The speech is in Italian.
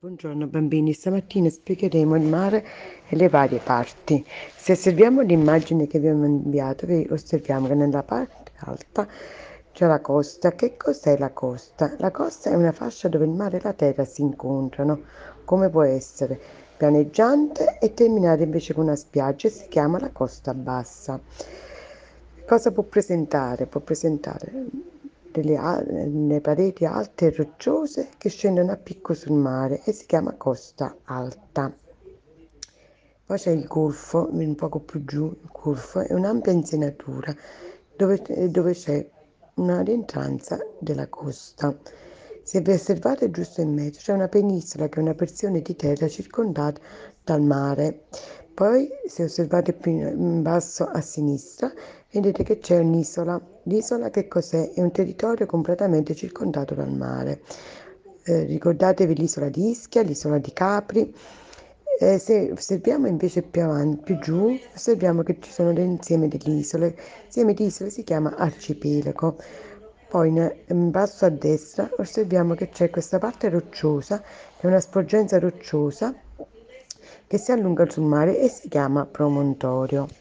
Buongiorno bambini, stamattina spiegheremo il mare e le varie parti. Se osserviamo l'immagine che abbiamo inviato, osserviamo che nella parte alta c'è la costa. Che cos'è la costa? La costa è una fascia dove il mare e la terra si incontrano, come può essere pianeggiante e terminare invece con una spiaggia e si chiama la costa bassa. Cosa può presentare? Può presentare le pareti alte e rocciose che scendono a picco sul mare e si chiama costa alta. Poi c'è il golfo, un poco più giù, il golfo è un'ampia insenatura dove c'è una rientranza della costa. Se vi osservate giusto in mezzo c'è una penisola che è una porzione di terra circondata dal mare. Poi se osservate più in basso a sinistra vedete che c'è un'isola. L'isola che cos'è? È un territorio completamente circondato dal mare. Ricordatevi l'isola di Ischia, l'isola di Capri. Se osserviamo invece più avanti, più giù, osserviamo che ci sono l'insieme delle isole. L'insieme di isole si chiama arcipelago. Poi in basso a destra osserviamo che c'è questa parte rocciosa, che è una sporgenza rocciosa che si allunga sul mare e si chiama promontorio.